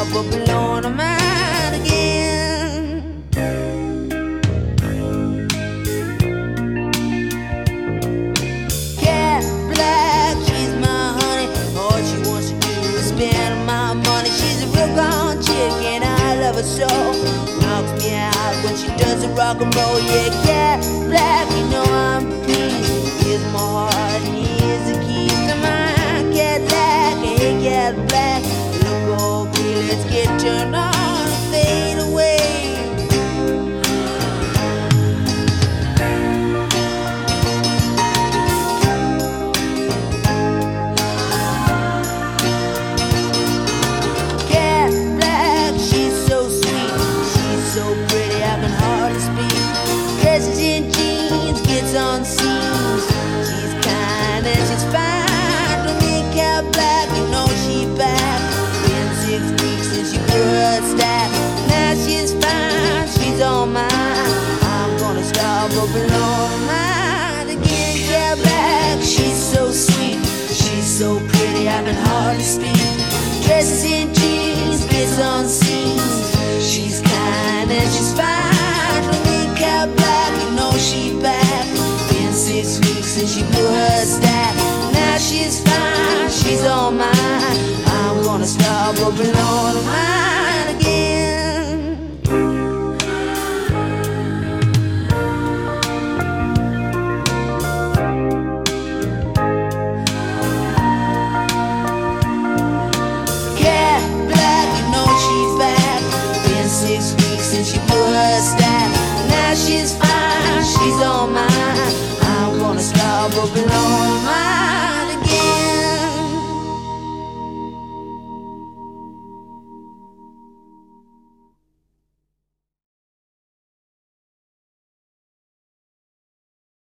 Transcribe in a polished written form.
stop her blowing her mind again. Cat Black, she's my honey. All she wants to do is spend my money. She's a real gone chick and I love her so. Knocks me out when she does the rock and roll. Yeah, Cat Black, you know I'm pleased. Here's my heart and here's the keys to my Cadillac. Hey, Cat Black, look okay, let's get turned on and fade away. Cat Black, she's so sweet, she's so pretty, I can hardly speak. Dresses in jeans, gets on seams. She's kind and she's fine. To me, Cat Black, you know she back. Been 6 weeks since she grew her stack. Now she's fine, she's all mine. I'm gonna stop her blowing her mind again. Cat Black, she's so sweet, she's so pretty, I can hardly speak. Dresses in jeans, gets on seams. She's kind and she's fine. To me, Cat Black, you know she back. Been 6 weeks since she blew her stack. Now she's fine, she's all mine. I'm gonna stop her blowing her mind.